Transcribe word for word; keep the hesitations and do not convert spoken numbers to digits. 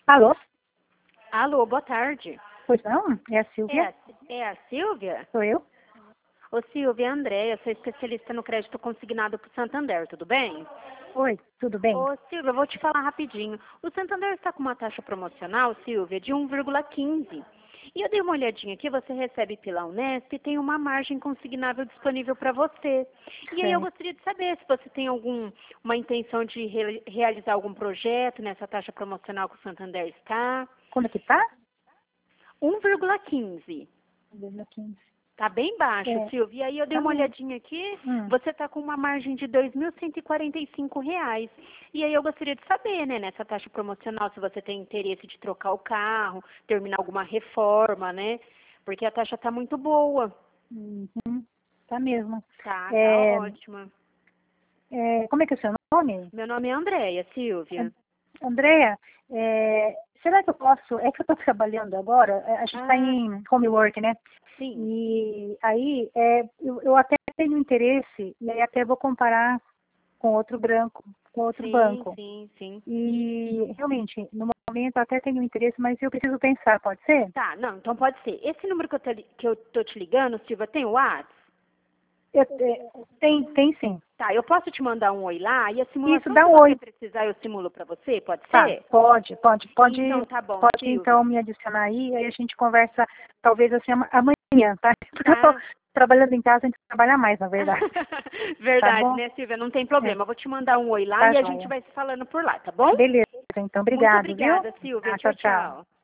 Alô? Alô, boa tarde. Pois não? É a É Silvia? a, é a Silvia? Sou eu? Ô Silvia, é a Andréia, sou especialista no crédito consignado para o Santander, tudo bem? Oi, tudo bem? Ô Silvia, eu vou te falar rapidinho. O Santander está com uma taxa promocional, Silvia, de um vírgula quinze. E eu dei uma olhadinha aqui, você recebe pela Unesp e tem uma margem consignável disponível para você. E aí eu Certo. gostaria de saber se você tem algum, uma intenção de re- realizar algum projeto nessa taxa promocional que o Santander está. Como é que tá? um vírgula quinze. um vírgula quinze. Tá bem baixo, É, Silvia. E aí eu dei tá uma mesmo. olhadinha aqui, Hum. você tá com uma margem de dois mil cento e quarenta e cinco reais. E aí eu gostaria de saber, né, nessa taxa promocional, se você tem interesse de trocar o carro, terminar alguma reforma, né? Porque a taxa tá muito boa. Uhum. Tá mesmo. Tá, tá É, ótima. é, como é que é o seu nome? Meu nome é Andréia, Silvia. Andréia, é, será que eu posso... É que eu estou trabalhando agora, é, a gente está Ah, em homework, né? sim. E aí, é, eu, eu até tenho interesse, e aí até vou comparar com outro branco, com outro Sim, banco. sim, sim. E realmente, no momento eu até tenho interesse, mas eu preciso pensar, pode ser? Tá, não, então pode ser. Esse número que eu tô, li- que eu tô te ligando, Silvia, tem o WhatsApp? Eu, é, tem, tem sim. Tá, eu posso te mandar um oi lá e a Isso, simulação, dá se um você oi. precisar, eu simulo pra você, pode Tá, ser? pode, pode, pode, Então tá bom, pode Silvia. então me adicionar aí, aí a gente conversa talvez assim ama- amanhã, tá? Porque eu tô Tá? trabalhando em casa, a gente trabalha mais, na verdade. Tá Verdade, bom? né, Silvia? Não tem É, problema. Eu vou te mandar um oi lá tá e a gente joia. vai se falando por lá, tá bom? Beleza, então, Muito obrigado, viu? obrigada, Silvia. Tá, Tchau, tchau, tchau. tchau.